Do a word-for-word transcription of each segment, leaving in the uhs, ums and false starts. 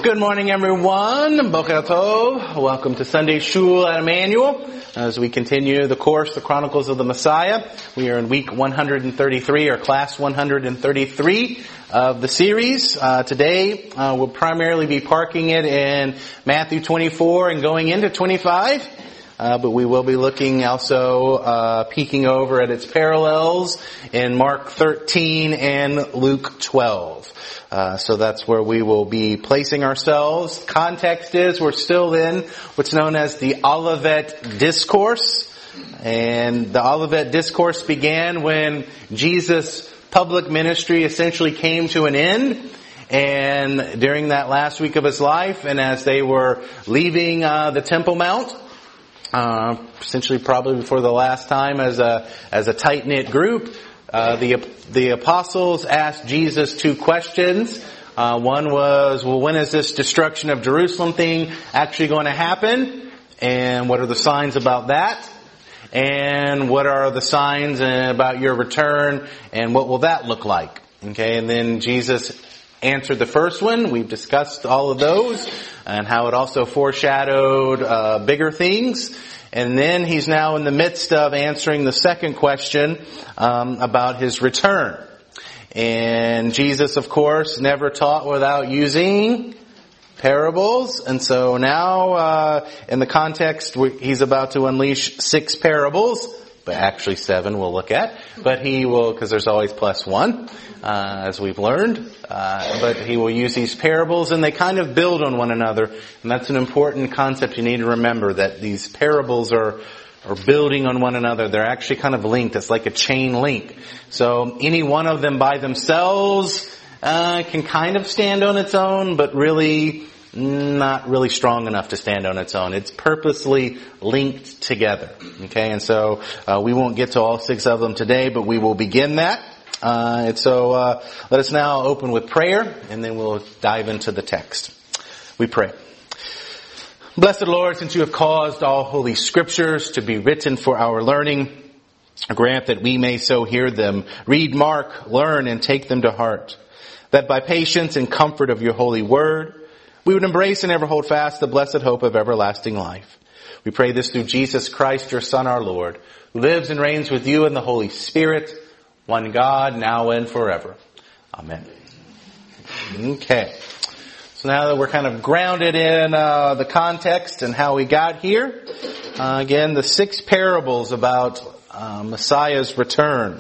Good morning, everyone. Boker Tov. Welcome to Sunday Shul at Emmanuel. As we continue the course, the Chronicles of the Messiah, we are in week one hundred thirty-three, or class one hundred thirty-three of the series. Uh, today, uh, we'll primarily be parking it in Matthew twenty-four and going into twenty-five. Uh, but we will be looking also, uh, peeking over at its parallels in Mark thirteen and Luke twelve. Uh, so that's where we will be placing ourselves. Context is we're still in what's known as the Olivet Discourse. And the Olivet Discourse began when Jesus' public ministry essentially came to an end. And during that last week of his life, and as they were leaving uh, the Temple Mount, uh, essentially probably for the last time as a as a tight-knit group, Uh, the the apostles asked Jesus two questions. Uh, one was, well, when is this destruction of Jerusalem thing actually going to happen? And what are the signs about that? And what are the signs about your return? And what will that look like? Okay, and then Jesus answered the first one. We've discussed all of those and how it also foreshadowed uh, bigger things. And then he's now in the midst of answering the second question um, about his return. And Jesus, of course, never taught without using parables. And so now, uh, in the context, he's about to unleash six parables, but actually seven we'll look at. But he will, because there's always plus one, uh, as we've learned. Uh, but he will use these parables, and they kind of build on one another. And that's an important concept you need to remember, that these parables are, are building on one another. They're actually kind of linked. It's like a chain link. So any one of them by themselves uh, can kind of stand on its own, but really not really strong enough to stand on its own. It's purposely linked together. Okay, and so uh, we won't get to all six of them today, but we will begin that. Uh, and so uh, let us now open with prayer, and then we'll dive into the text. We pray. Blessed Lord, since you have caused all holy scriptures to be written for our learning, grant that we may so hear them, read, mark, learn, and take them to heart, that by patience and comfort of your holy word, we would embrace and ever hold fast the blessed hope of everlasting life. We pray this through Jesus Christ, your Son, our Lord, who lives and reigns with you in the Holy Spirit, one God, now and forever. Amen. Okay. So now that we're kind of grounded in uh, the context and how we got here, uh, again, the six parables about uh, Messiah's return.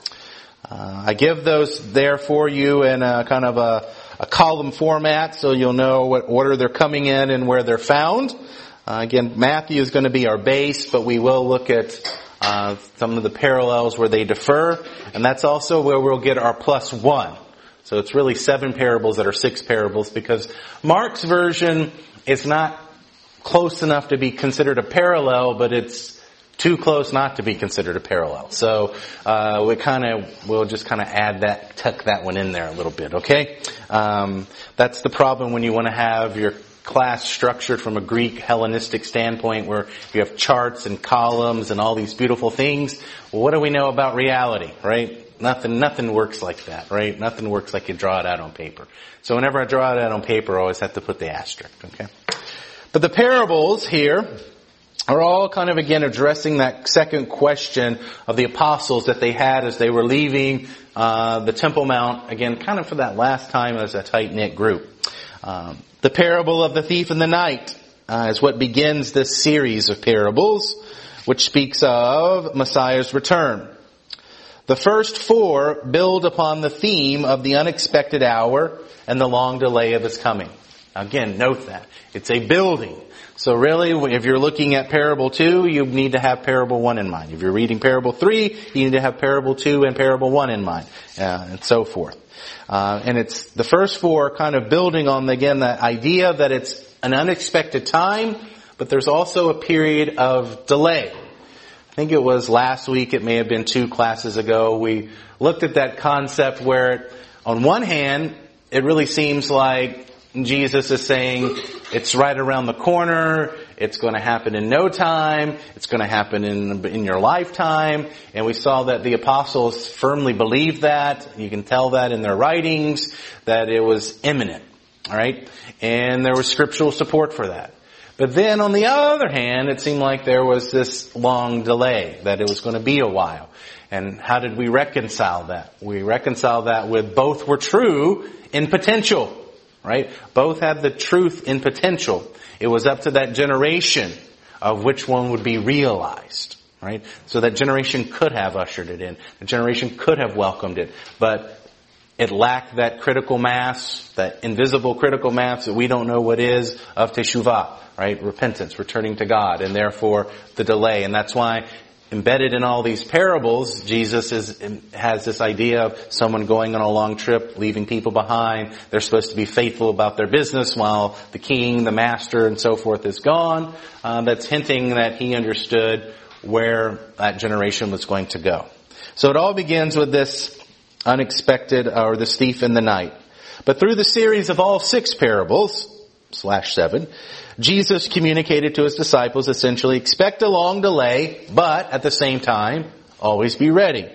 Uh, I give those there for you in a kind of a, a column format, so you'll know what order they're coming in and where they're found. Uh, again, Matthew is going to be our base, but we will look at Uh, some of the parallels where they differ, and that's also where we'll get our plus one. So it's really seven parables that are six parables, because Mark's version is not close enough to be considered a parallel, but it's too close not to be considered a parallel. So uh, we kind of we'll just kind of add that, tuck that one in there a little bit. Okay, um, that's the problem when you want to have your class structured from a Greek Hellenistic standpoint, where you have charts and columns and all these beautiful things. Well, what do we know about reality, right? Nothing, nothing works like that, right? Nothing works like you draw it out on paper. So whenever I draw it out on paper, I always have to put the asterisk, okay? But the parables here are all kind of, again, addressing that second question of the apostles that they had as they were leaving uh, the Temple Mount, again, kind of for that last time as a tight-knit group. Um, the parable of the thief in the night uh, is what begins this series of parables, which speaks of Messiah's return. The first four build upon the theme of the unexpected hour and the long delay of his coming. Again, note that. It's a building. So really, if you're looking at parable two, you need to have parable one in mind. If you're reading parable three, you need to have parable two and parable one in mind, uh, and so forth. Uh, and it's the first four kind of building on, again, the idea that it's an unexpected time, but there's also a period of delay. I think it was last week, it may have been two classes ago, we looked at that concept where, on one hand, it really seems like Jesus is saying it's right around the corner, it's going to happen in no time, it's going to happen in in your lifetime. And we saw that the apostles firmly believed that. You can tell that in their writings, that it was imminent. All right? And there was scriptural support for that. But then on the other hand, it seemed like there was this long delay, that it was going to be a while. And how did we reconcile that? We reconcile that with both were true in potential, right? Both had the truth in potential. It was up to that generation of which one would be realized, right? So that generation could have ushered it in. The generation could have welcomed it. But it lacked that critical mass, that invisible critical mass that we don't know what is, of teshuvah, right? Repentance, returning to God, and therefore the delay. And that's why embedded in all these parables, Jesus is, has this idea of someone going on a long trip, leaving people behind. They're supposed to be faithful about their business while the king, the master, and so forth is gone. Uh, that's hinting that he understood where that generation was going to go. So it all begins with this unexpected, or this thief in the night. But through the series of all six parables, slash seven, Jesus communicated to his disciples essentially, expect a long delay, but at the same time, always be ready.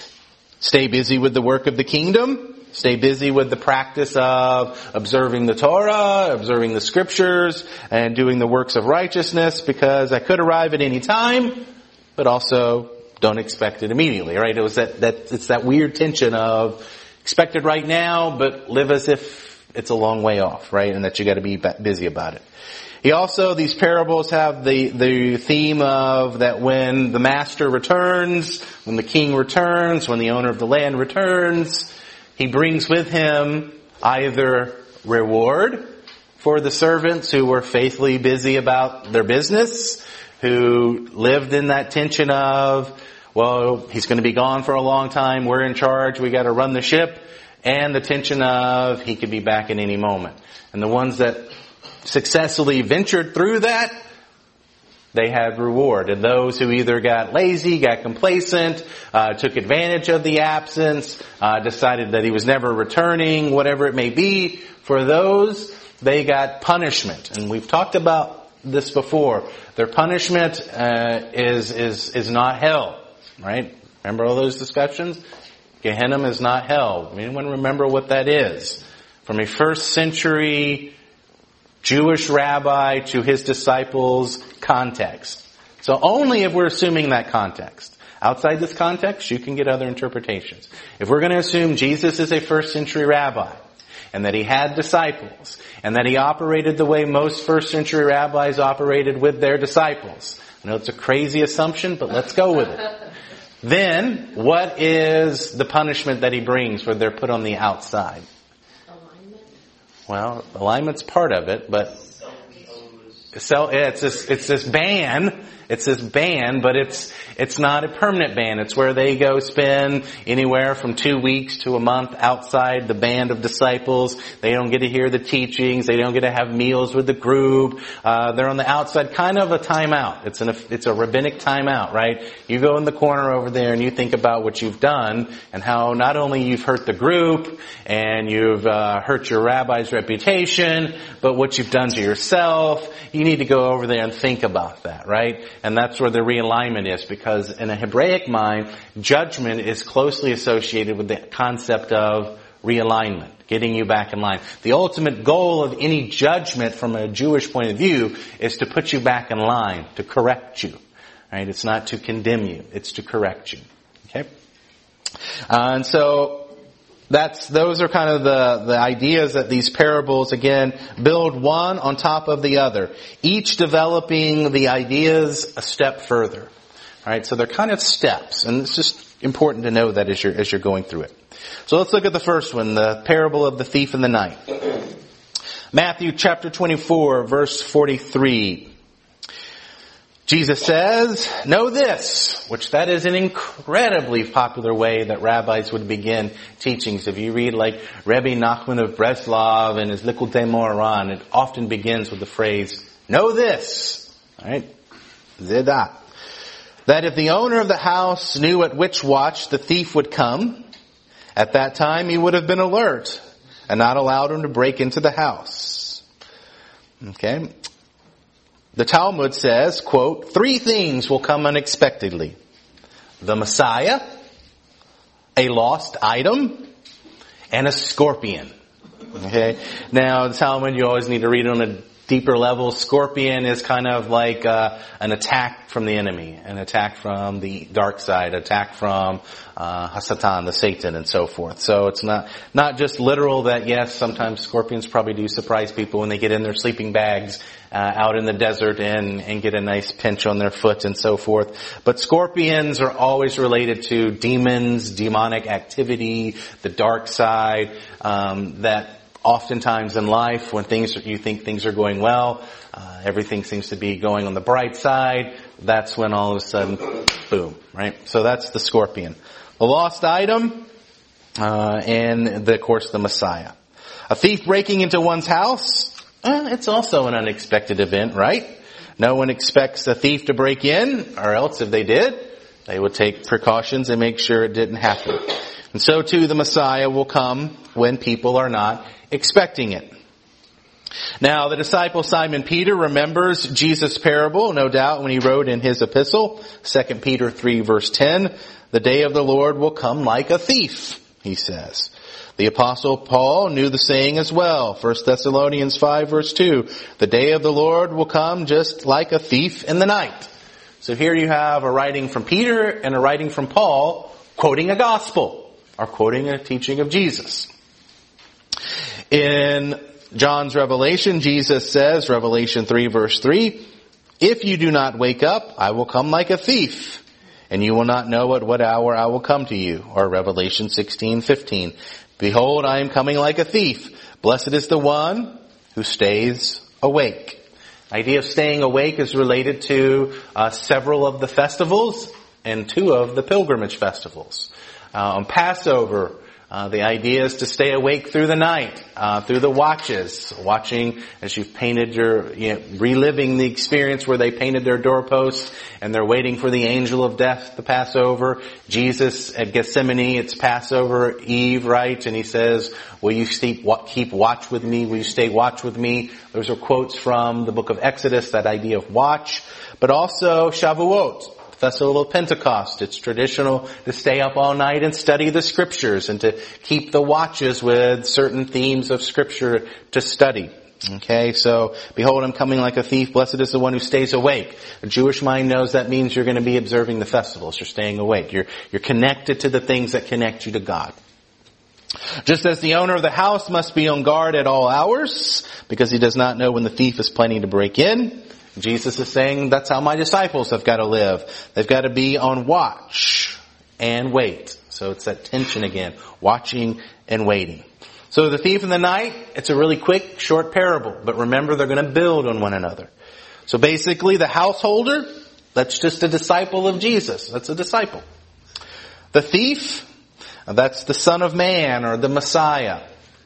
Stay busy with the work of the kingdom. Stay busy with the practice of observing the Torah, observing the scriptures, and doing the works of righteousness, because I could arrive at any time, but also don't expect it immediately, right? It was that, that, it's that weird tension of expect it right now, but live as if it's a long way off, right? And that you got to be busy about it. He also, these parables have the, the theme of that when the master returns, when the king returns, when the owner of the land returns, he brings with him either reward for the servants who were faithfully busy about their business, who lived in that tension of, well, he's going to be gone for a long time, we're in charge, we got to run the ship, and the tension of he could be back at any moment. And the ones that successfully ventured through that, they had reward. And those who either got lazy, got complacent, uh, took advantage of the absence, uh, decided that he was never returning, whatever it may be, for those, they got punishment. And we've talked about this before. Their punishment uh, is is is not hell, right? Remember all those discussions? Gehenna is not hell. Anyone remember what that is? From a first century Jewish rabbi to his disciples context. So only if we're assuming that context. Outside this context, you can get other interpretations. If we're going to assume Jesus is a first century rabbi, and that he had disciples, and that he operated the way most first century rabbis operated with their disciples. I know it's a crazy assumption, but let's go with it. Then, what is the punishment that he brings where they're put on the outside? Alignment. Well, alignment's part of it, but so yeah, it's this it's this ban. It's this ban, but it's it's not a permanent ban. It's where they go spend anywhere from two weeks to a month outside the band of disciples. They don't get to hear the teachings. They don't get to have meals with the group. Uh, they're on the outside, kind of a timeout. It's an it's a rabbinic timeout, right? You go in the corner over there and you think about what you've done and how not only you've hurt the group and you've uh, hurt your rabbi's reputation, but what you've done to yourself. You need to go over there and think about that, right? And that's where the realignment is, because in a Hebraic mind, judgment is closely associated with the concept of realignment, getting you back in line. The ultimate goal of any judgment from a Jewish point of view is to put you back in line, to correct you, right? It's not to condemn you, it's to correct you, okay? Uh, and so, That's, those are kind of the, the ideas that these parables, again, build one on top of the other. Each developing the ideas a step further. Alright, so they're kind of steps. And it's just important to know that as you're, as you're going through it. So let's look at the first one, the parable of the thief in the night. Matthew chapter twenty-four, verse forty-three. Jesus says, know this, which that is an incredibly popular way that rabbis would begin teachings. If you read like Rebbe Nachman of Breslov and his Likutei Moharan, it often begins with the phrase, know this, right? Zedah. That if the owner of the house knew at which watch the thief would come, at that time he would have been alert and not allowed him to break into the house. Okay? The Talmud says, quote, three things will come unexpectedly. The Messiah, a lost item, and a scorpion. Okay. Now, the Talmud, you always need to read on a deeper level. Scorpion is kind of like uh, an attack from the enemy, an attack from the dark side, attack from uh, Hasatan, the Satan, and so forth. So it's not not just literal that, yes, sometimes scorpions probably do surprise people when they get in their sleeping bags uh, out in the desert and, and get a nice pinch on their foot and so forth. But scorpions are always related to demons, demonic activity, the dark side, um, that oftentimes in life, when things you think things are going well, uh, everything seems to be going on the bright side, that's when all of a sudden, boom, right? So that's the scorpion. The lost item, uh, and the, of course the Messiah. A thief breaking into one's house, eh, it's also an unexpected event, right? No one expects a thief to break in, or else if they did, they would take precautions and make sure it didn't happen. And so too the Messiah will come when people are not expecting it. Now, the disciple Simon Peter remembers Jesus' parable, no doubt, when he wrote in his epistle, Second Peter three verse ten, the day of the Lord will come like a thief, he says. The apostle Paul knew the saying as well. First Thessalonians five verse two, the day of the Lord will come just like a thief in the night. So here you have a writing from Peter and a writing from Paul quoting a gospel, or quoting a teaching of Jesus. In John's Revelation, Jesus says, Revelation three verse three, if you do not wake up, I will come like a thief, and you will not know at what hour I will come to you. Or Revelation sixteen fifteen, behold, I am coming like a thief. Blessed is the one who stays awake. The idea of staying awake is related to uh, several of the festivals and two of the pilgrimage festivals. Uh, on Passover, Uh, the idea is to stay awake through the night, uh, through the watches, watching as you've painted your, you know, reliving the experience where they painted their doorposts and they're waiting for the angel of death to pass over. Jesus at Gethsemane, it's Passover Eve, right? And he says, will you keep, keep watch with me? Will you stay watch with me? Those are quotes from the book of Exodus, that idea of watch. But also Shavuot, Festival of Pentecost. It's traditional to stay up all night and study the scriptures and to keep the watches with certain themes of scripture to study. Okay, so, behold, I'm coming like a thief. Blessed is the one who stays awake. The Jewish mind knows that means you're going to be observing the festivals. You're staying awake. You're, you're connected to the things that connect you to God. Just as the owner of the house must be on guard at all hours, because he does not know when the thief is planning to break in, Jesus is saying that's how my disciples have got to live. They've got to be on watch and wait. So it's that tension again, watching and waiting. So the thief in the night, it's a really quick, short parable. But remember, they're going to build on one another. So basically, the householder, that's just a disciple of Jesus. That's a disciple. The thief, that's the Son of Man or the Messiah.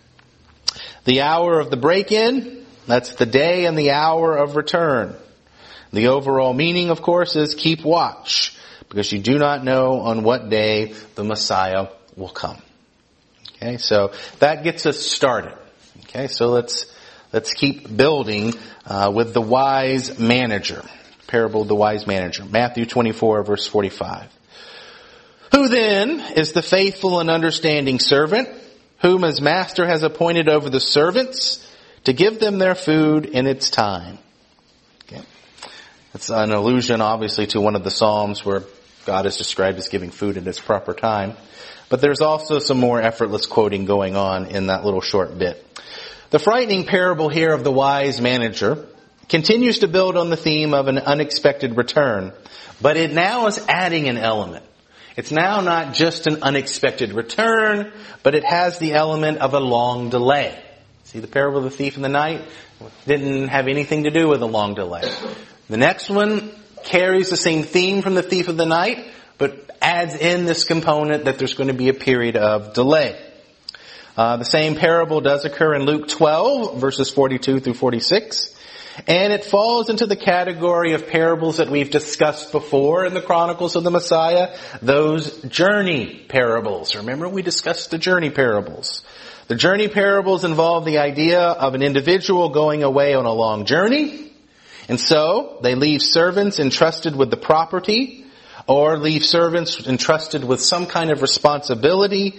The hour of the break-in, that's the day and the hour of return. The overall meaning, of course, is keep watch, because you do not know on what day the Messiah will come. Okay, so that gets us started. Okay, so let's let's keep building uh, with the wise manager. Parable of the wise manager. Matthew twenty-four, verse forty-five. Who then is the faithful and understanding servant, whom his master has appointed over the servants, to give them their food in its time? Okay. That's an allusion, obviously, to one of the Psalms where God is described as giving food in its proper time. But there's also some more effortless quoting going on in that little short bit. The frightening parable here of the wise manager continues to build on the theme of an unexpected return, but it now is adding an element. It's now not just an unexpected return, but it has the element of a long delay. See, the parable of the thief in the night didn't have anything to do with a long delay. The next one carries the same theme from the thief of the night, but adds in this component that there's going to be a period of delay. Uh, the same parable does occur in Luke twelve, verses forty-two through forty-six. And it falls into the category of parables that we've discussed before in the Chronicles of the Messiah, those journey parables. Remember, we discussed the journey parables. The journey parables involve the idea of an individual going away on a long journey. And so they leave servants entrusted with the property, or leave servants entrusted with some kind of responsibility.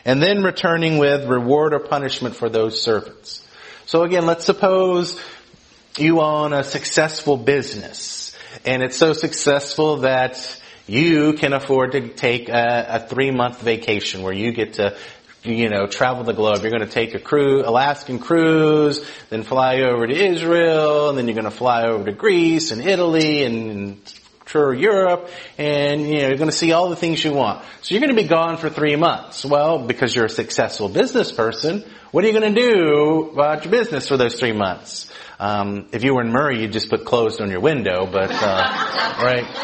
and then returning with reward or punishment for those servants. So again, let's suppose you own a successful business, and it's so successful that you can afford to take a, a three-month vacation where you get to, you know, travel the globe. You're going to take a cruise, Alaskan cruise, then fly over to Israel, and then you're going to fly over to Greece and Italy and tour Europe, and you know, you're going to see all the things you want. So you're going to be gone for three months. Well, because you're a successful business person, what are you going to do about your business for those three months? Um, if you were in Murray, you'd just put closed on your window, but, uh,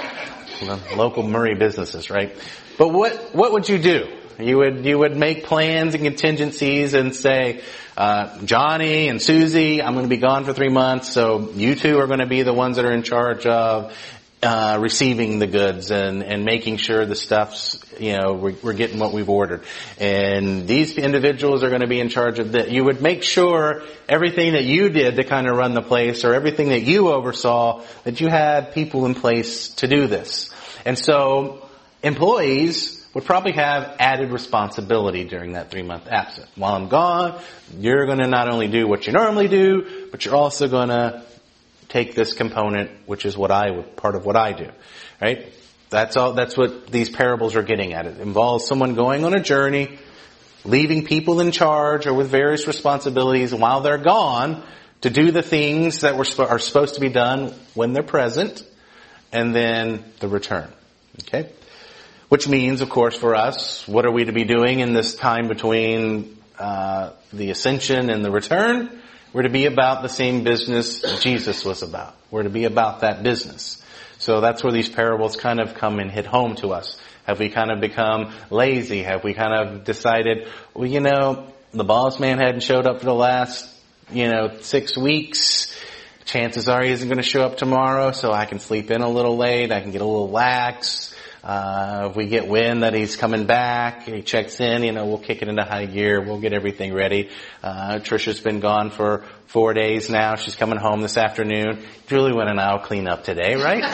right? Local Murray businesses, right? But what, what would you do? You would, you would make plans and contingencies and say, uh, Johnny and Susie, I'm going to be gone for three months, so you two are going to be the ones that are in charge of Uh, receiving the goods and, and making sure the stuff's, you know, we're, we're getting what we've ordered. And these individuals are going to be in charge of that. You would make sure everything that you did to kind of run the place, or everything that you oversaw, that you had people in place to do this. And so employees would probably have added responsibility during that three month absence. While I'm gone, you're going to not only do what you normally do, but you're also going to take this component, which is what I would, part of what I do, right? That's all, that's what these parables are getting at. It involves someone going on a journey, leaving people in charge or with various responsibilities while they're gone to do the things that were, are supposed to be done when they're present, and then the return. Okay? Which means, of course, for us, what are we to be doing in this time between, uh, the ascension and the return? We're to be about the same business Jesus was about. We're to be about that business. So that's where these parables kind of come and hit home to us. Have we kind of become lazy? Have we kind of decided, well, you know, the boss man hadn't showed up for the last, you know, six weeks. Chances are he isn't going to show up tomorrow, so I can sleep in a little late. I can get a little lax. Uh, if we get wind that he's coming back, he checks in, you know, we'll kick it into high gear. We'll get everything ready. Uh, Trisha's been gone for four days now. She's coming home this afternoon. Julie went and I'll clean up today, right?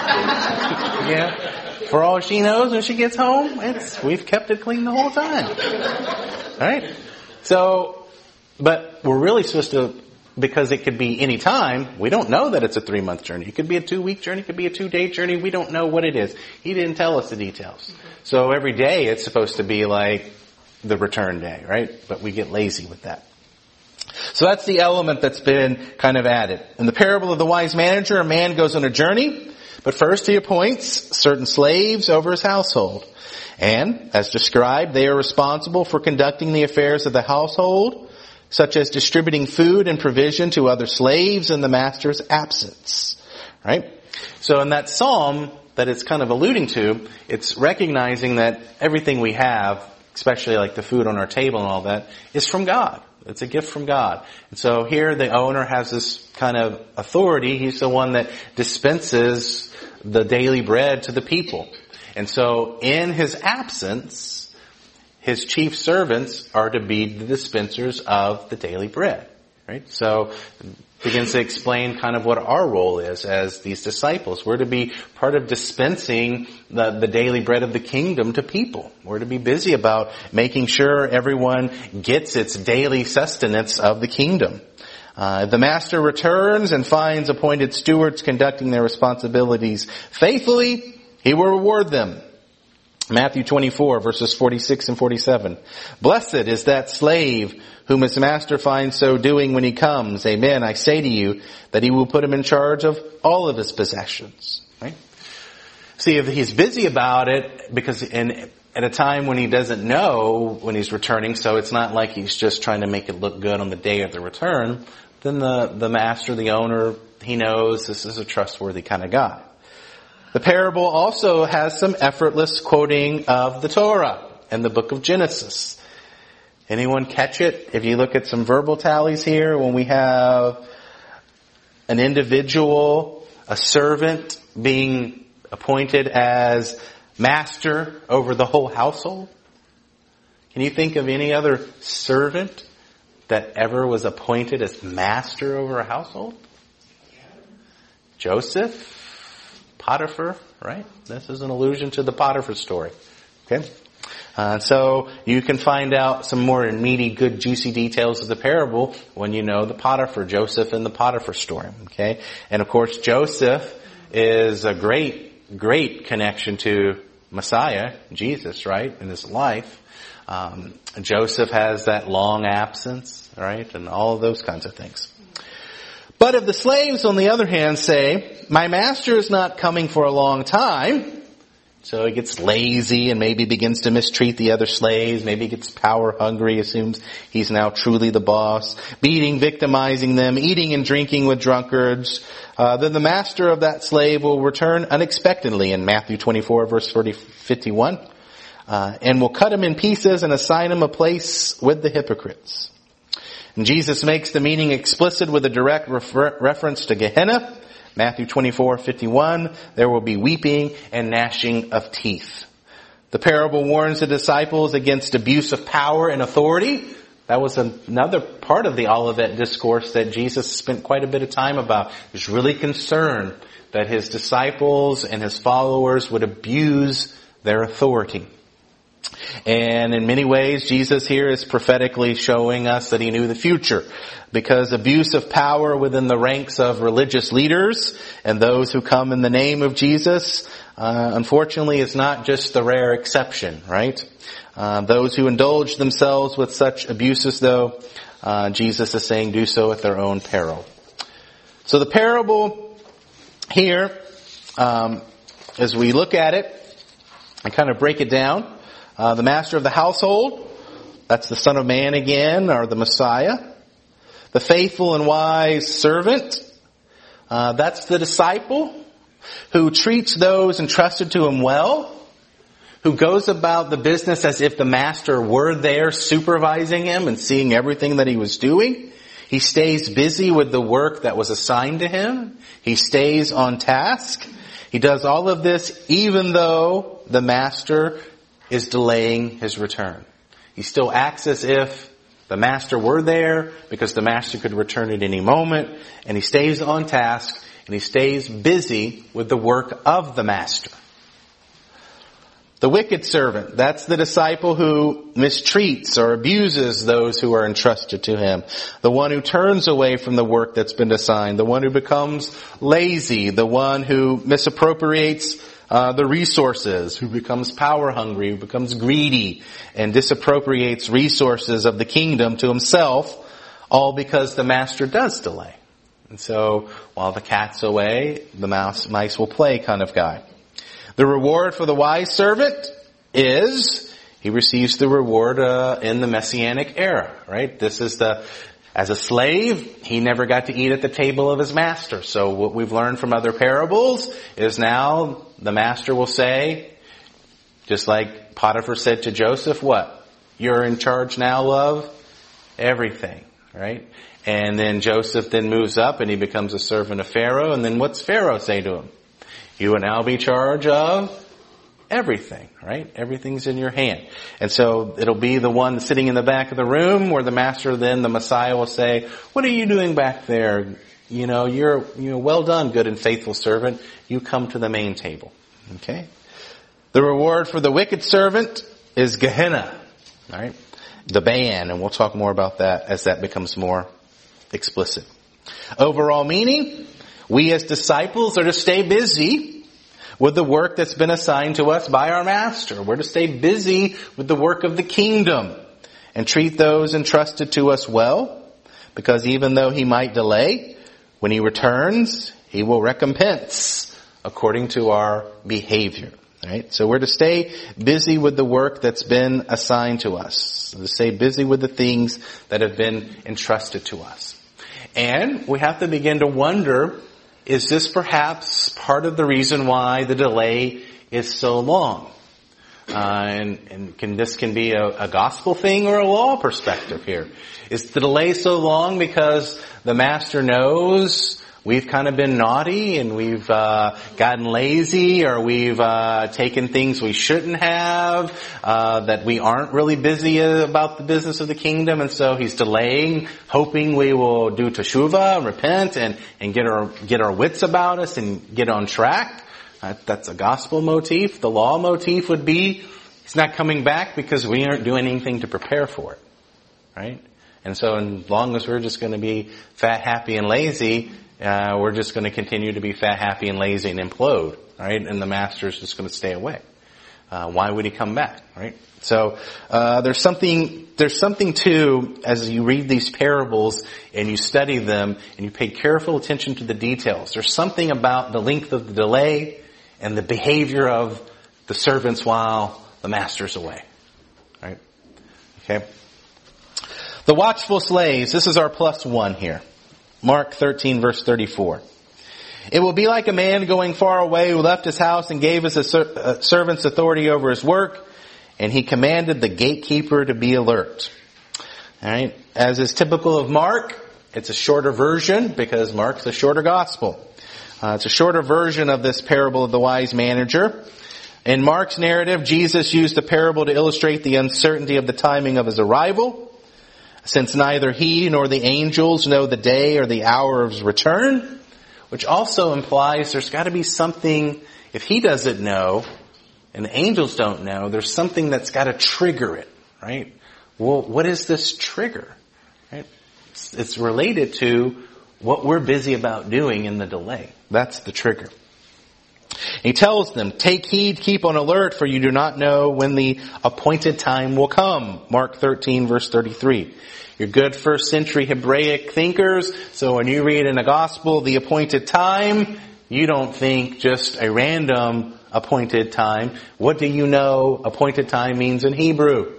Yeah. For all she knows, when she gets home, it's, we've kept it clean the whole time. Right? So, but we're really supposed to, because it could be any time, we don't know that it's a three month journey. It could be a two week journey, it could be a two day journey. We don't know what it is. He didn't tell us the details. So every day it's supposed to be like the return day, right? But we get lazy with that. So that's the element that's been kind of added. In the parable of the wise manager, a man goes on a journey, but first he appoints certain slaves over his household. And, as described, they are responsible for conducting the affairs of the household, such as distributing food and provision to other slaves in the master's absence. Right? So in that psalm that it's kind of alluding to, it's recognizing that everything we have, especially like the food on our table and all that, is from God. It's a gift from God. And so here the owner has this kind of authority. He's the one that dispenses the daily bread to the people. And so in his absence, his chief servants are to be the dispensers of the daily bread. Right? So it begins to explain kind of what our role is as these disciples. We're to be part of dispensing the, the daily bread of the kingdom to people. We're to be busy about making sure everyone gets its daily sustenance of the kingdom. Uh, if the master returns and finds appointed stewards conducting their responsibilities faithfully, he will reward them. Matthew twenty-four, verses forty-six and forty-seven. Blessed is that slave whom his master finds so doing when he comes. Amen. I say to you that he will put him in charge of all of his possessions. Right? See, if he's busy about it, because in, at a time when he doesn't know when he's returning, so it's not like he's just trying to make it look good on the day of the return, then the, the master, the owner, he knows this is a trustworthy kind of guy. The parable also has some effortless quoting of the Torah and the book of Genesis. Anyone catch it? If you look at some verbal tallies here, when we have an individual, a servant being appointed as master over the whole household. Can you think of any other servant that ever was appointed as master over a household? Joseph. Potiphar, right? This is an allusion to the Potiphar story. Okay? Uh, so you can find out some more meaty, good, juicy details of the parable when you know the Potiphar, Joseph and the Potiphar story. Okay, and of course Joseph is a great, great connection to Messiah, Jesus, right, in his life. Um, Joseph has that long absence, right, and all of those kinds of things. But if the slaves, on the other hand, say, my master is not coming for a long time, so he gets lazy and maybe begins to mistreat the other slaves, maybe gets power hungry, assumes he's now truly the boss, beating, victimizing them, eating and drinking with drunkards, uh, then the master of that slave will return unexpectedly in Matthew twenty-four, verse fifty-one, uh, and will cut him in pieces and assign him a place with the hypocrites. And Jesus makes the meaning explicit with a direct refer- reference to Gehenna. Matthew twenty-four fifty-one, there will be weeping and gnashing of teeth. The parable warns the disciples against abuse of power and authority. That was another part of the Olivet Discourse that Jesus spent quite a bit of time about. He was really concerned that his disciples and his followers would abuse their authority. And in many ways, Jesus here is prophetically showing us that he knew the future, because abuse of power within the ranks of religious leaders and those who come in the name of Jesus, uh, unfortunately, is not just the rare exception, right? Uh, those who indulge themselves with such abuses, though, uh, Jesus is saying do so at their own peril. So the parable here, um, as we look at it and kind of break it down, Uh, the master of the household, that's the Son of Man again, or the Messiah. The faithful and wise servant, uh, that's the disciple who treats those entrusted to him well, who goes about the business as if the master were there supervising him and seeing everything that he was doing. He stays busy with the work that was assigned to him. He stays on task. He does all of this even though the master is delaying his return. He still acts as if the master were there, because the master could return at any moment, and he stays on task, and he stays busy with the work of the master. The wicked servant, that's the disciple who mistreats or abuses those who are entrusted to him. The one who turns away from the work that's been assigned. The one who becomes lazy. The one who misappropriates Uh, the resources, who becomes power hungry, who becomes greedy, and disappropriates resources of the kingdom to himself, all because the master does delay. And so, while the cat's away, the mouse, mice will play kind of guy. The reward for the wise servant is, he receives the reward uh, in the Messianic era, right? This is the, as a slave, he never got to eat at the table of his master. So what we've learned from other parables is now the master will say, just like Potiphar said to Joseph, what? You're in charge now of everything, right? And then Joseph then moves up and he becomes a servant of Pharaoh. And then what's Pharaoh say to him? You will now be in charge of everything, right? Everything's in your hand. And so it'll be the one sitting in the back of the room where the master, then the Messiah, will say, what are you doing back there? You know, you're, you know, well done, good and faithful servant. You come to the main table. Okay? The reward for the wicked servant is Gehenna. All right? The ban, and we'll talk more about that as that becomes more explicit. Overall meaning, we as disciples are to stay busy with the work that's been assigned to us by our master. We're to stay busy with the work of the kingdom and treat those entrusted to us well, because even though he might delay, when he returns, he will recompense according to our behavior. Right? So we're to stay busy with the work that's been assigned to us. To stay busy with the things that have been entrusted to us. And we have to begin to wonder, is this perhaps part of the reason why the delay is so long? Uh, and, and can this can be a, a gospel thing or a law perspective here? Is the delay so long because the master knows we've kind of been naughty and we've uh, gotten lazy, or we've uh, taken things we shouldn't have, uh, that we aren't really busy about the business of the kingdom, and so he's delaying, hoping we will do teshuvah, repent, and, and get our get our wits about us and get on track? Uh, that's a gospel motif. The law motif would be, He's not coming back because we aren't doing anything to prepare for it, right? And so as long as we're just going to be fat, happy, and lazy, uh, we're just going to continue to be fat, happy, and lazy and implode, right? And the master's just going to stay away. Uh, why would he come back, right? So uh, there's something there's something too, as you read these parables and you study them and you pay careful attention to the details. There's something about the length of the delay and the behavior of the servants while the master's away, right? Okay. The watchful slaves. This is our plus one here. Mark thirteen, verse thirty-four. It will be like a man going far away who left his house and gave his servants authority over his work, and he commanded the gatekeeper to be alert. All right. As is typical of Mark, it's a shorter version because Mark's a shorter gospel. Uh, it's a shorter version of this parable of the wise manager. In Mark's narrative, Jesus used the parable to illustrate the uncertainty of the timing of his arrival, since neither he nor the angels know the day or the hour of his return. Which also implies there's got to be something, if he doesn't know, and the angels don't know, there's something that's got to trigger it, right? Well, what is this trigger? Right? It's, it's related to what we're busy about doing in the delay. That's the trigger. He tells them, take heed, keep on alert, for you do not know when the appointed time will come. Mark thirteen, verse thirty-three. You're good first century Hebraic thinkers, so when you read in the gospel the appointed time, you don't think just a random appointed time. What do you know appointed time means in Hebrew?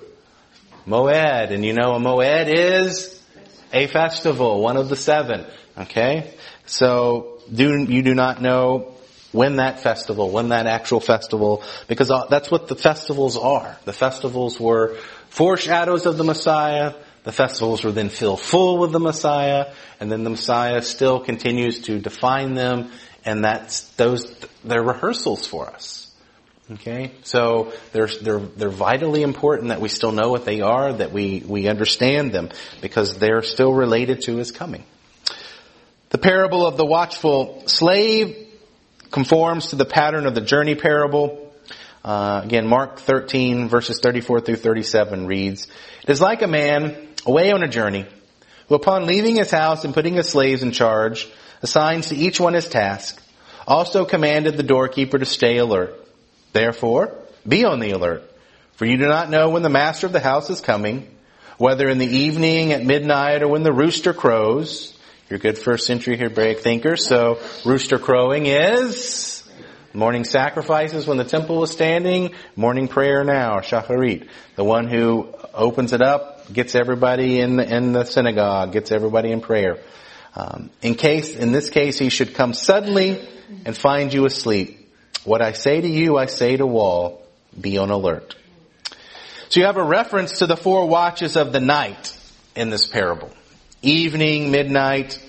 Moed. And you know a Moed is a festival, one of the seven. Okay? So do, you do not know when that festival, when that actual festival, because that's what the festivals are. The festivals were foreshadows of the Messiah. The festivals were then filled full with the Messiah, and then the Messiah still continues to define them, and that's those they're rehearsals for us. Okay, so they're they're they're vitally important that we still know what they are, that we we understand them, because they're still related to his coming. The parable of the watchful slave conforms to the pattern of the journey parable. Uh, again, Mark thirteen verses thirty-four through thirty-seven reads, "It is like a man away on a journey, who upon leaving his house and putting his slaves in charge, assigns to each one his task, also commanded the doorkeeper to stay alert. Therefore, be on the alert, for you do not know when the master of the house is coming, whether in the evening, at midnight, or when the rooster crows." You're good first century Hebraic thinkers, so rooster crowing is morning sacrifices when the temple was standing, morning prayer now, shacharit. The one who opens it up, gets everybody in the, in the synagogue, gets everybody in prayer. Um, in case, in this case, he should come suddenly and find you asleep. What I say to you, I say to all, be on alert. So you have a reference to the four watches of the night in this parable. Evening, midnight,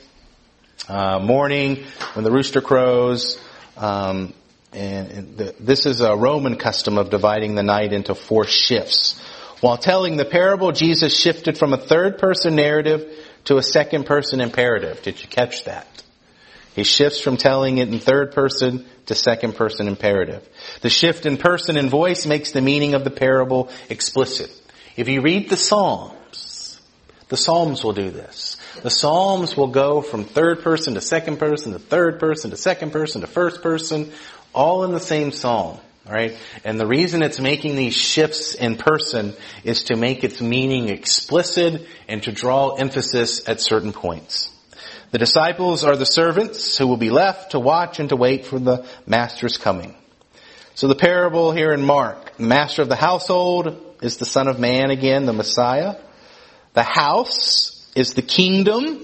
uh, morning, when the rooster crows. Um, and, and the, this is a Roman custom of dividing the night into four shifts. While telling the parable, Jesus shifted from a third-person narrative to a second-person imperative. Did you catch that? He shifts from telling it in third person to second person imperative. The shift in person and voice makes the meaning of the parable explicit. If you read the Psalms, the Psalms will do this. The Psalms will go from third person to second person to third person to second person to first person, all in the same psalm. All right? And the reason it's making these shifts in person is to make its meaning explicit and to draw emphasis at certain points. The disciples are the servants who will be left to watch and to wait for the master's coming. So the parable here in Mark, the master of the household is the Son of Man again, the Messiah. The house is the kingdom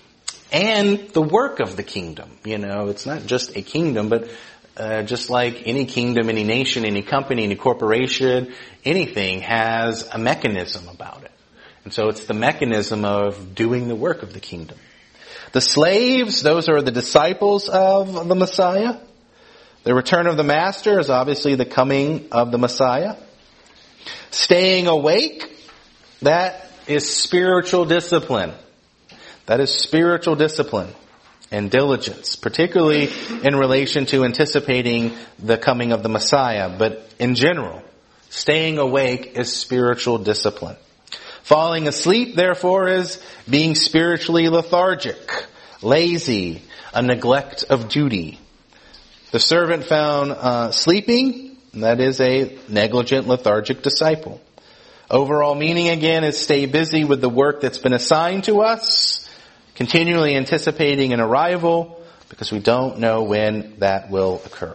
and the work of the kingdom. You know, it's not just a kingdom, but uh, just like any kingdom, any nation, any company, any corporation, anything has a mechanism about it. And so it's the mechanism of doing the work of the kingdom. The slaves, those are the disciples of the Messiah. The return of the master is obviously the coming of the Messiah. Staying awake, that is spiritual discipline. That is spiritual discipline and diligence, particularly in relation to anticipating the coming of the Messiah. But in general, Staying awake is spiritual discipline. Falling asleep, therefore, is being spiritually lethargic, lazy, a neglect of duty. The servant found uh, sleeping, that is a negligent, lethargic disciple. Overall meaning, again, is stay busy with the work that's been assigned to us, continually anticipating an arrival, because we don't know when that will occur.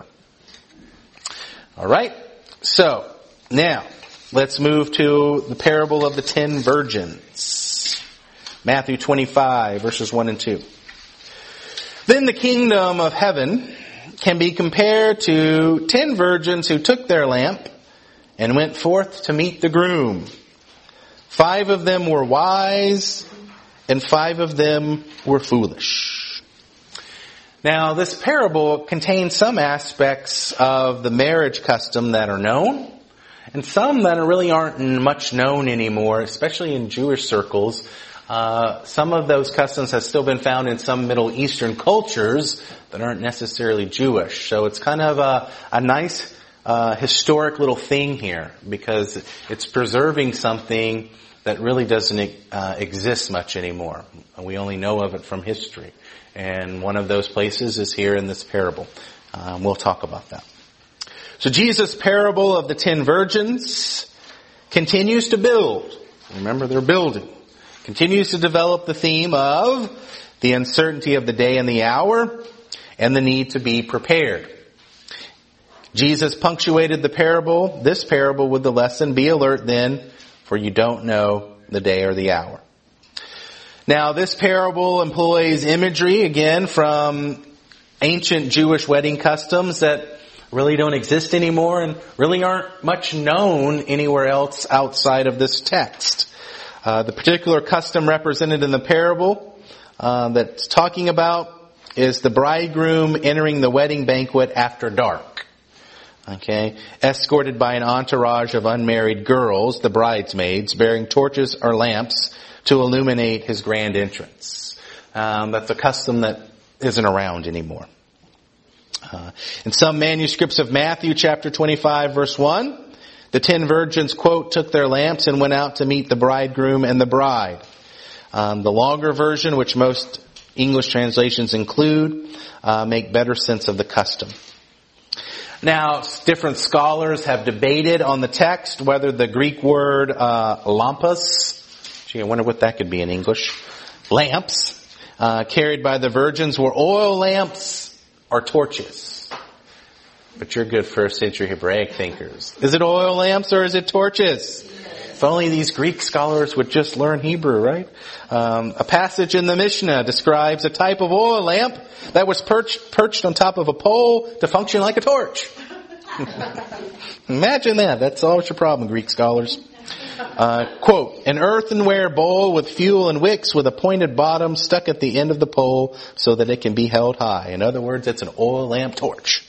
All right, so now let's move to the parable of the ten virgins. Matthew twenty-five, verses one and two. Then the kingdom of heaven can be compared to ten virgins who took their lamp and went forth to meet the groom. Five of them were wise, and five of them were foolish. Now, this parable contains some aspects of the marriage custom that are known, and some that really aren't much known anymore, especially in Jewish circles. Uh, some of those customs have still been found in some Middle Eastern cultures that aren't necessarily Jewish. So it's kind of a, a nice uh, historic little thing here, because it's preserving something that really doesn't uh, exist much anymore. We only know of it from history. And one of those places is here in this parable. Um, we'll talk about that. So Jesus' parable of the ten virgins continues to build. Remember, they're building. Continues to develop the theme of the uncertainty of the day and the hour and the need to be prepared. Jesus punctuated the parable, this parable, with the lesson, be alert then, for you don't know the day or the hour. Now, this parable employs imagery, again, from ancient Jewish wedding customs that really don't exist anymore and really aren't much known anywhere else outside of this text. Uh, the particular custom represented in the parable uh, that's talking about is the bridegroom entering the wedding banquet after dark. Okay, escorted by an entourage of unmarried girls, the bridesmaids, bearing torches or lamps to illuminate his grand entrance. Um, that's a custom that isn't around anymore. Uh, in some manuscripts of Matthew chapter twenty-five, verse one, the ten virgins, quote, took their lamps and went out to meet the bridegroom and the bride. Um, the longer version, which most English translations include, uh, make better sense of the custom. Now, different scholars have debated on the text whether the Greek word uh, lampos, gee, I wonder what that could be in English, lamps, uh, carried by the virgins were oil lamps or torches. But you're good first century Hebraic thinkers. Is it oil lamps or is it torches? If only these Greek scholars would just learn Hebrew, right? Um, a passage in the Mishnah describes a type of oil lamp that was perched, perched on top of a pole to function like a torch. Imagine that. That's always your problem, Greek scholars. Uh, quote, an earthenware bowl with fuel and wicks with a pointed bottom stuck at the end of the pole so that it can be held high. In other words, it's an oil lamp torch.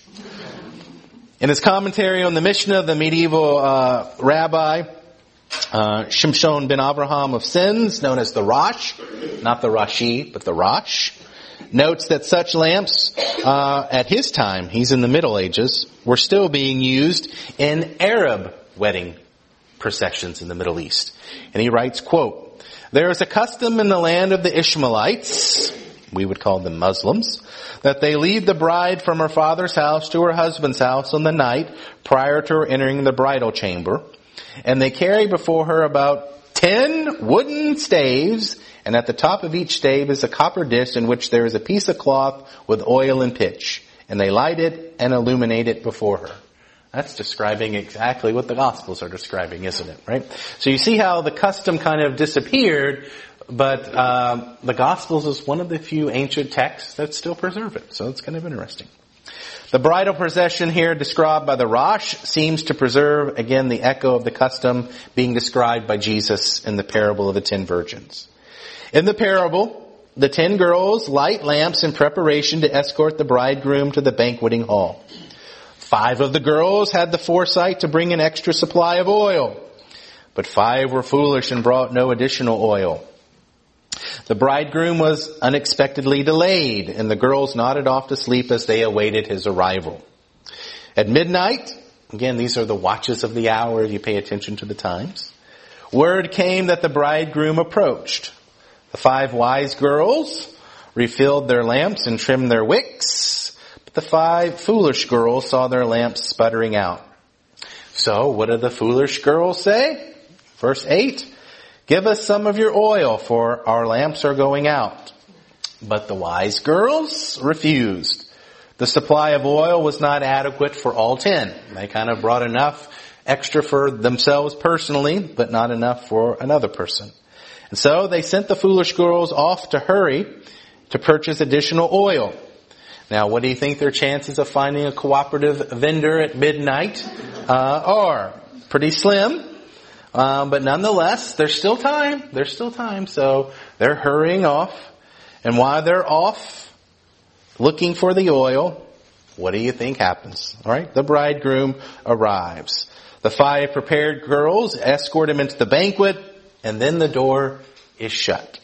In his commentary on the Mishnah, the medieval uh, rabbi Uh, Shimshon ben Avraham of Sins, known as the Rosh, not the Rashi, but the Rosh, notes that such lamps, uh, at his time, he's in the Middle Ages, were still being used in Arab wedding processions in the Middle East. And he writes, quote, there is a custom in the land of the Ishmaelites, we would call them Muslims, that they lead the bride from her father's house to her husband's house on the night prior to her entering the bridal chamber. And they carry before her about ten wooden staves, and at the top of each stave is a copper dish in which there is a piece of cloth with oil and pitch. And they light it and illuminate it before her. That's describing exactly what the Gospels are describing, isn't it? Right? So you see how the custom kind of disappeared, but um, the Gospels is one of the few ancient texts that still preserve it. So it's kind of interesting. The bridal procession here described by the Rosh seems to preserve, again, the echo of the custom being described by Jesus in the parable of the ten virgins. In the parable, the ten girls light lamps in preparation to escort the bridegroom to the banqueting hall. Five of the girls had the foresight to bring an extra supply of oil, but five were foolish and brought no additional oil. The bridegroom was unexpectedly delayed, and the girls nodded off to sleep as they awaited his arrival. At midnight, Again, these are the watches of the hour if you pay attention to the times. Word came that the bridegroom approached. The five wise girls refilled their lamps and trimmed their wicks, but the five foolish girls saw their lamps sputtering out. So, what did the foolish girls say? Verse eight, give us some of your oil, for our lamps are going out. But the wise girls refused. The supply of oil was not adequate for all ten. They kind of brought enough extra for themselves personally, but not enough for another person. And so they sent the foolish girls off to hurry to purchase additional oil. Now, what do you think their chances of finding a cooperative vendor at midnight uh, are? Pretty slim. Um, but nonetheless, there's still time. There's still time. So they're hurrying off. And while they're off looking for the oil, what do you think happens? All right, the bridegroom arrives. The five prepared girls escort him into the banquet, and then the door is shut.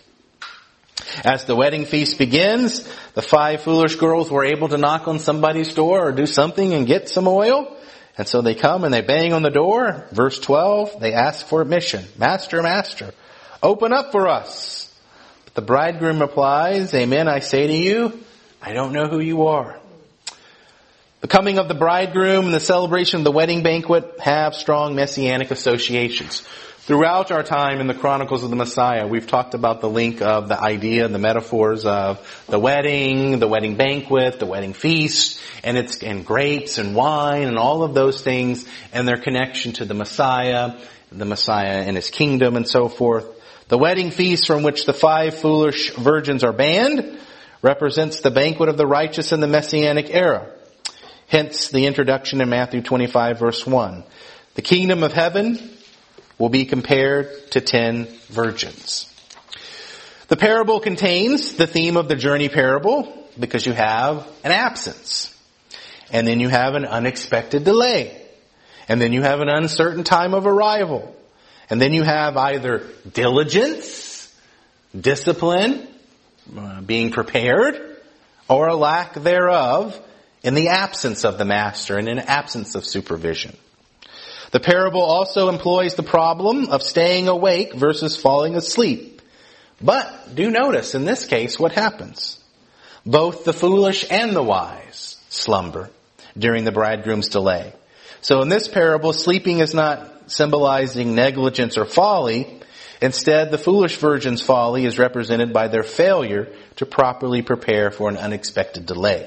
As the wedding feast begins, the five foolish girls were able to knock on somebody's door or do something and get some oil. And so they come and they bang on the door. Verse twelve, they ask for admission. Master, master, open up for us. But the bridegroom replies, amen, I say to you, I don't know who you are. The coming of the bridegroom and the celebration of the wedding banquet have strong messianic associations. Throughout our time in the Chronicles of the Messiah, we've talked about the link of the idea and the metaphors of the wedding, the wedding banquet, the wedding feast, and it's and grapes and wine and all of those things and their connection to the Messiah, the Messiah and his kingdom and so forth. The wedding feast from which the five foolish virgins are banned represents the banquet of the righteous in the Messianic era. Hence the introduction in Matthew twenty-five verse one. The kingdom of heaven will be compared to ten virgins. The parable contains the theme of the journey parable because you have an absence. And then you have an unexpected delay. And then you have an uncertain time of arrival. And then you have either diligence, discipline, uh, being prepared, or a lack thereof in the absence of the master and in absence of supervision. The parable also employs the problem of staying awake versus falling asleep. But do notice in this case what happens. Both the foolish and the wise slumber during the bridegroom's delay. So in this parable, sleeping is not symbolizing negligence or folly. Instead, the foolish virgin's folly is represented by their failure to properly prepare for an unexpected delay.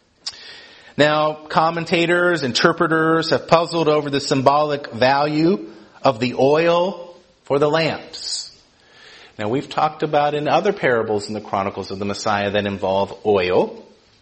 Now, commentators, interpreters have puzzled over the symbolic value of the oil for the lamps. Now, we've talked about in other parables in the Chronicles of the Messiah that involve oil.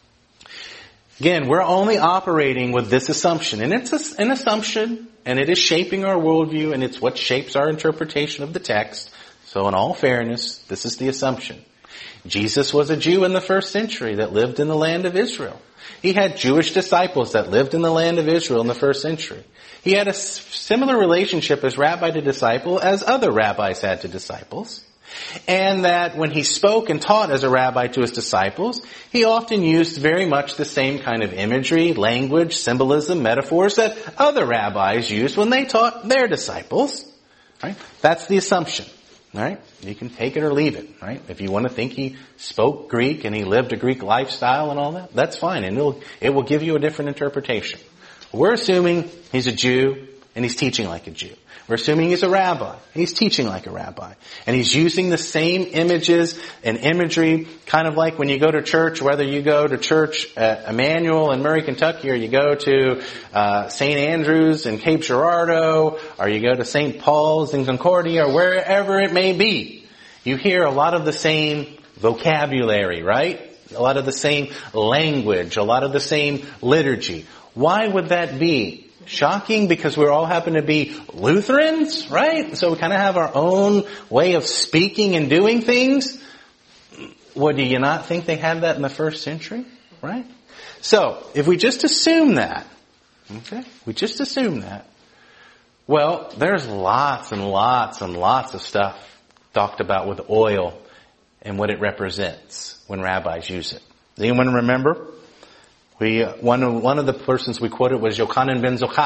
Again, we're only operating with this assumption, and it's an assumption, and it is shaping our worldview, and it's what shapes our interpretation of the text. So in all fairness, this is the assumption. Jesus was a Jew in the first century that lived in the land of Israel. He had Jewish disciples that lived in the land of Israel in the first century. He had a similar relationship as rabbi to disciple as other rabbis had to disciples. And that when he spoke and taught as a rabbi to his disciples, he often used very much the same kind of imagery, language, symbolism, metaphors that other rabbis used when they taught their disciples. Right? That's the assumption. Right? You can take it or leave it, right? If you want to think he spoke Greek and he lived a Greek lifestyle and all that, that's fine. And it'll, it will give you a different interpretation. We're assuming he's a Jew and he's teaching like a Jew. We're assuming he's a rabbi and he's teaching like a rabbi. And he's using the same images and imagery, kind of like when you go to church, whether you go to church at Emmanuel in Murray, Kentucky, or you go to uh Saint Andrews in Cape Girardeau, or you go to Saint Paul's in Concordia, or wherever it may be. You hear a lot of the same vocabulary, right? A lot of the same language, a lot of the same liturgy. Why would that be? Shocking because we all happen to be Lutherans, right? So we kind of have our own way of speaking and doing things. Well, do you not think they had that in the first century? Right? So, if we just assume that, okay, we just assume that, well, there's lots and lots and lots of stuff talked about with oil and what it represents when rabbis use it. Does anyone remember? We, one of, one of the persons we quoted was Yochanan ben Zakkai,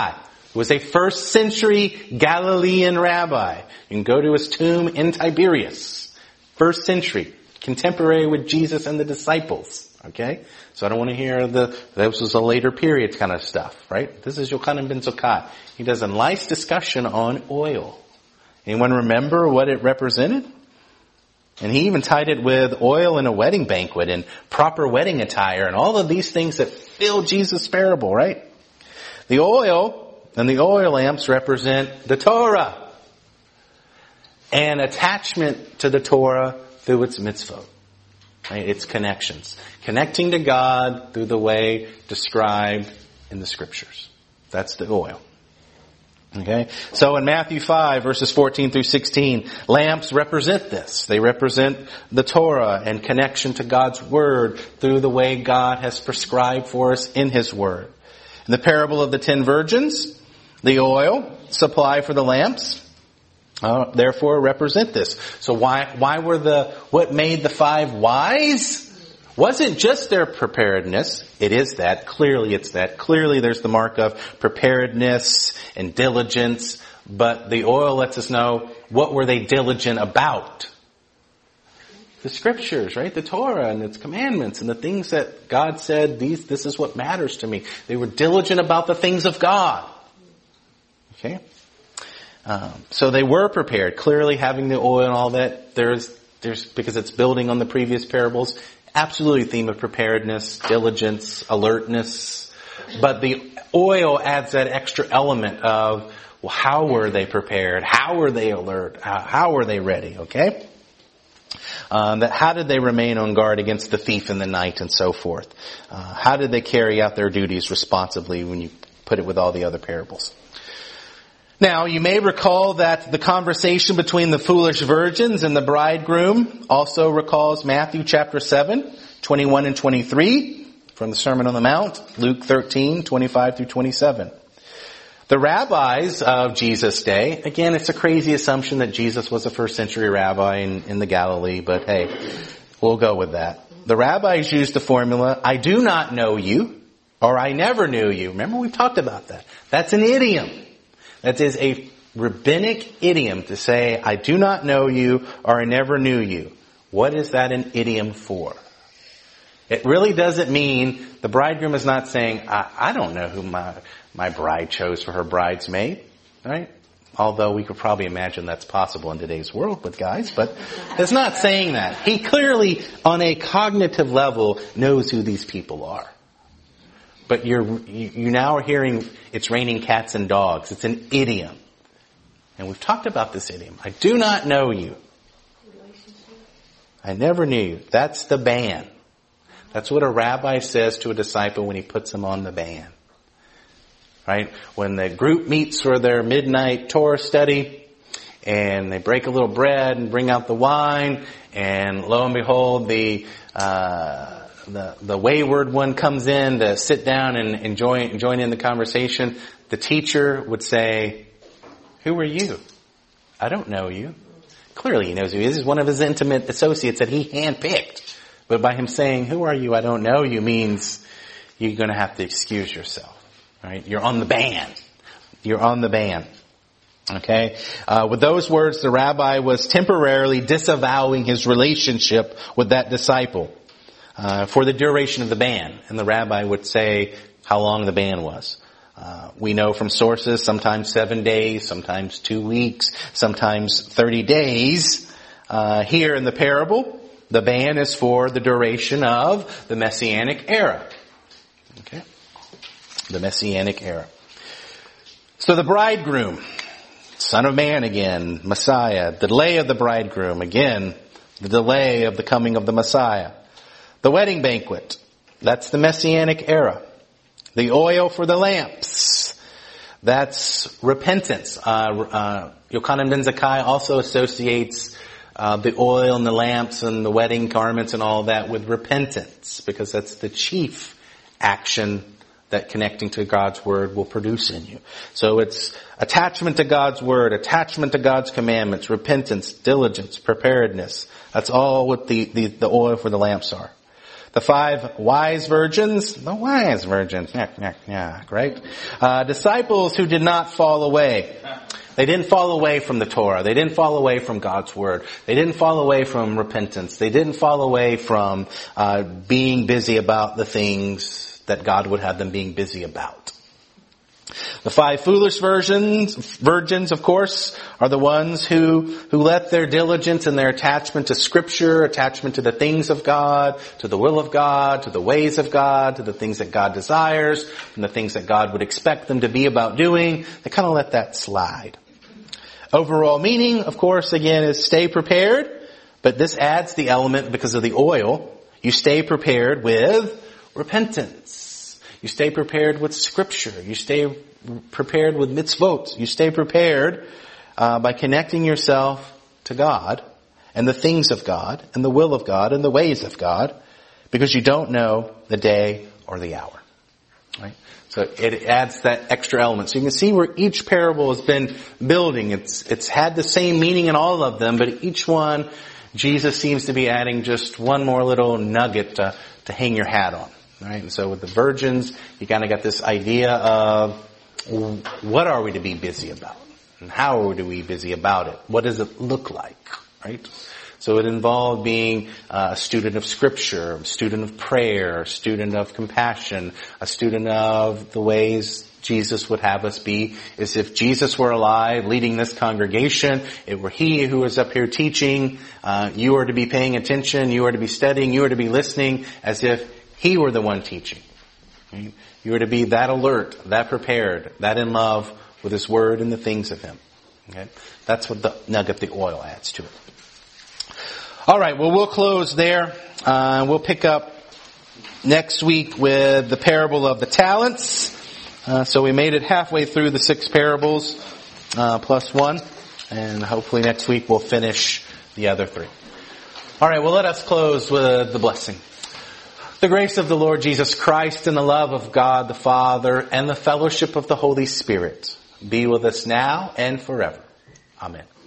He was a first century Galilean rabbi. You can go to his tomb in Tiberias. First century. Contemporary with Jesus and the disciples. Okay? So I don't want to hear the, this was a later period kind of stuff, right? This is Yochanan ben Zakkai. He does a nice discussion on oil. Anyone remember what it represented? And he even tied it with oil in a wedding banquet and proper wedding attire and all of these things that fill Jesus' parable, right? The oil and the oil lamps represent the Torah and attachment to the Torah through its mitzvot, right? Its connections. Connecting to God through the way described in the scriptures. That's the oil. Okay? So in Matthew five, verses fourteen through sixteen, lamps represent this. They represent the Torah and connection to God's Word through the way God has prescribed for us in His Word. In the parable of the ten virgins, the oil supply for the lamps, uh, therefore represent this. So why, why were the, what made the five wise? Wasn't just their preparedness. It is that. Clearly it's that. Clearly there's the mark of preparedness and diligence. But the oil lets us know, what were they diligent about? The scriptures, right? The Torah and its commandments and the things that God said, these, this is what matters to me. They were diligent about the things of God. Okay? Um, so they were prepared. Clearly having the oil and all that, there's, there's, because it's building on the previous parables, absolutely theme of preparedness, diligence, alertness. But the oil adds that extra element of, well, how were they prepared? How were they alert? How, how were they ready? Okay? Um, that how did they remain on guard against the thief in the night and so forth? Uh, how did they carry out their duties responsibly when you put it with all the other parables? Now, you may recall that the conversation between the foolish virgins and the bridegroom also recalls Matthew chapter seven, twenty-one and twenty-three from the Sermon on the Mount, Luke thirteen, twenty-five through twenty-seven. The rabbis of Jesus' day, again, it's a crazy assumption that Jesus was a first century rabbi in, in the Galilee, but hey, we'll go with that. The rabbis used the formula, I do not know you, or I never knew you. Remember, we've talked about that. That's an idiom. That is a rabbinic idiom to say, I do not know you or I never knew you. What is that an idiom for? It really doesn't mean, the bridegroom is not saying, I, I don't know who my, my bride chose for her bridesmaid, right? Although we could probably imagine that's possible in today's world with guys, but it's not saying that. He clearly, on a cognitive level, knows who these people are. But you're, you, you now are hearing it's raining cats and dogs. It's an idiom. And we've talked about this idiom. I do not know you. I never knew you. That's the ban. That's what a rabbi says to a disciple when he puts him on the ban. Right? When the group meets for their midnight Torah study and they break a little bread and bring out the wine and lo and behold the, uh, The, the wayward one comes in to sit down and enjoy, join in the conversation. The teacher would say, who are you? I don't know you. Clearly he knows who he is. He's one of his intimate associates that he handpicked. But by him saying, who are you? I don't know you means you're going to have to excuse yourself. Right? You're on the ban. You're on the ban. Okay? Uh, with those words, the rabbi was temporarily disavowing his relationship with that disciple. Uh, for the duration of the ban. And the rabbi would say how long the ban was. Uh, we know from sources, sometimes seven days, sometimes two weeks, sometimes thirty days. Uh, here in the parable, the ban is for the duration of the Messianic era. Okay? The Messianic era. So the bridegroom, Son of Man again, Messiah, the delay of the bridegroom, again, the delay of the coming of the Messiah. The wedding banquet, that's the Messianic era. The oil for the lamps, that's repentance. Uh, uh, Yochanan ben Zakkai also associates uh, the oil and the lamps and the wedding garments and all that with repentance, because that's the chief action that connecting to God's Word will produce in you. So it's attachment to God's Word, attachment to God's commandments, repentance, diligence, preparedness. That's all what the, the, the oil for the lamps are. The five wise virgins, the wise virgins, yeah, yeah, yeah, right? Uh, disciples who did not fall away. They didn't fall away from the Torah. They didn't fall away from God's Word. They didn't fall away from repentance. They didn't fall away from uh, being busy about the things that God would have them being busy about. The five foolish virgins, virgins, of course, are the ones who, who let their diligence and their attachment to Scripture, attachment to the things of God, to the will of God, to the ways of God, to the things that God desires, and the things that God would expect them to be about doing, they kind of let that slide. Overall meaning, of course, again, is stay prepared, but this adds the element because of the oil. You stay prepared with repentance. You stay prepared with Scripture. You stay prepared with mitzvot. You stay prepared uh, by connecting yourself to God and the things of God and the will of God and the ways of God, because you don't know the day or the hour. Right? So it adds that extra element. So you can see where each parable has been building. It's it's had the same meaning in all of them, but each one, Jesus seems to be adding just one more little nugget to, to hang your hat on. Right? And so with the virgins, you kind of got this idea of what are we to be busy about? And how are we busy about it? What does it look like? Right? So it involved being a student of Scripture, a student of prayer, a student of compassion, a student of the ways Jesus would have us be. As if Jesus were alive, leading this congregation, it were He who was up here teaching, uh, you are to be paying attention, you are to be studying, you are to be listening, as if He were the one teaching. Right? You are to be that alert, that prepared, that in love with His Word and the things of Him. Okay? That's what the nugget, the oil, adds to it. All right, well, we'll close there. Uh, we'll pick up next week with the parable of the talents. Uh, so we made it halfway through the six parables, uh, plus one. And hopefully next week we'll finish the other three. All right, well, let us close with the blessing. The grace of the Lord Jesus Christ and the love of God the Father and the fellowship of the Holy Spirit be with us now and forever. Amen.